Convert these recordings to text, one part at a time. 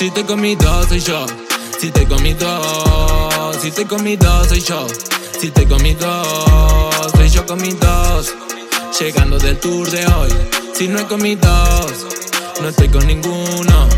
Si estoy con mis dos, soy yo. Si estoy con mis dos, si estoy con mis dos, soy yo. Si estoy con mis dos, soy yo con mis dos. Llegando del tour de hoy. Si no es con mis dos, no estoy con ninguno.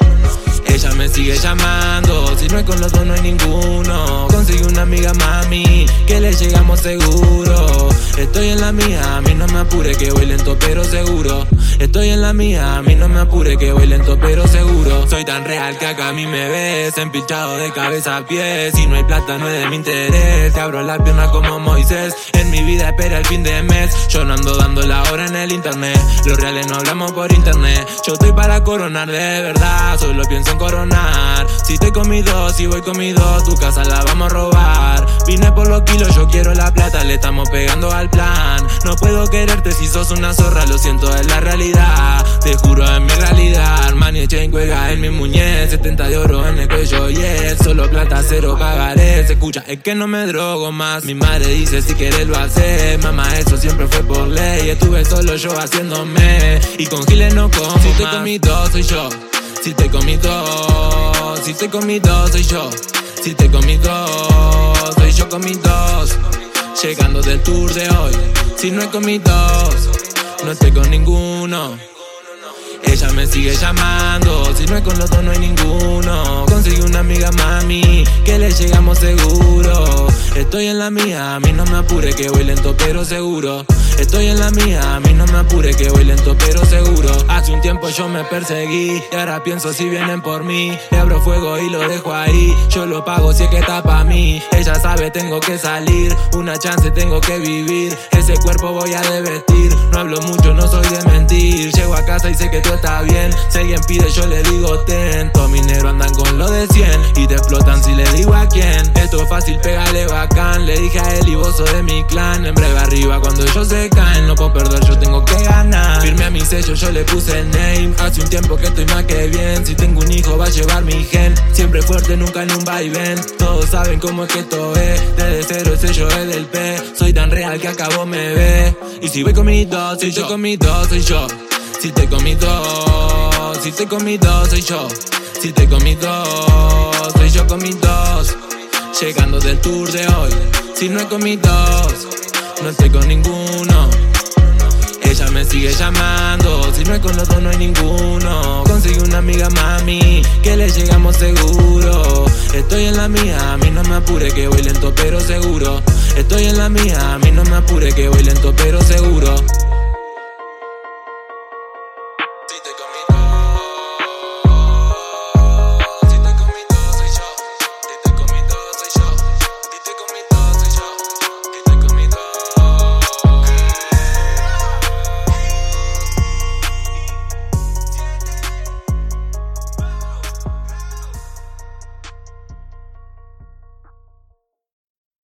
Ella me sigue llamando, si no es con los dos no hay ninguno. Conseguí una amiga, mami, que le llegamos seguro. Estoy en la mía, a mí no me apure que voy lento pero seguro. Estoy en la mía, a mí no me apure que voy lento pero seguro. Soy tan real que acá a mí me ves empilchado de cabeza a pies. Si no hay plata no es de mi interés, te abro la pierna como Moisés. En mi vida espera el fin de mes, yo no ando dando la hora en el internet. Los reales no hablamos por internet, yo estoy para coronar de verdad, solo pienso en coronar. Si estoy con mis dos, si voy con mis dos, tu casa la vamos a robar. Vine por los kilos, yo quiero la plata, le estamos pegando al plan. No puedo quererte si sos una zorra, lo siento, es la realidad. Te juro, es mi realidad. Armani chain cuelga en mi muñeca, 70 de oro en el cuello, yes. Solo plata, cero pagaré. Se escucha, es que no me drogo más. Mi madre dice, si querés lo haces. Mamá, eso siempre fue por ley. Estuve solo yo haciéndome, y con giles no como más. Si estoy con mis dos, soy yo. Si estoy con mis dos, si estoy con mis dos, soy yo. Si estoy con mis dos, soy yo con mis dos. Llegando del tour de hoy. Si no es con mis dos, no estoy con ninguno. Ella me sigue llamando, si no es con los dos no hay ninguno. Conseguí una amiga, mami, que le llegamos seguro. Estoy en la mía, a mí no me apure que voy lento pero seguro. Estoy en la mía, a mí no me apure que voy lento pero seguro. Hace un tiempo yo me perseguí y ahora pienso si vienen por mí. Le abro fuego y lo dejo ahí, yo lo pago si es que está pa' mí. Ella sabe tengo que salir, una chance tengo que vivir. Ese cuerpo voy a desvestir, no hablo mucho, no soy de mentir. Llego a casa y sé que todo está bien, si alguien pide yo le digo ten. Todos mis negros andan con lo de 100 y te explotan si le digo a quién. Esto es fácil, pégale bacán, le dije a él y vos sos de mi clan. En breve arriba cuando ellos se caen, no puedo perder, yo tengo que ganar. Firmé a mi sello, yo le puse el name. Hace un tiempo que estoy más que bien, si tengo un hijo va a llevar mi gen. Siempre fuerte, nunca en un vaivén, todos saben cómo es que esto es. Desde cero el sello es del P, soy tan real que acabo me ve. Y si voy con mis dos, si yo con mis dos, soy yo. Si estoy con mis dos, si estoy con mis dos, soy yo. Si estoy con mis dos, soy yo con mis dos. Llegando del tour de hoy. Si no es con mis dos, no estoy con ninguno. Ella me sigue llamando, si no es con los dos no hay ninguno. Conseguí una amiga, mami, que le llegamos seguro. Estoy en la mía, a mí no me apure que voy lento pero seguro. Estoy en la mía, a mí no me apure que voy lento pero seguro.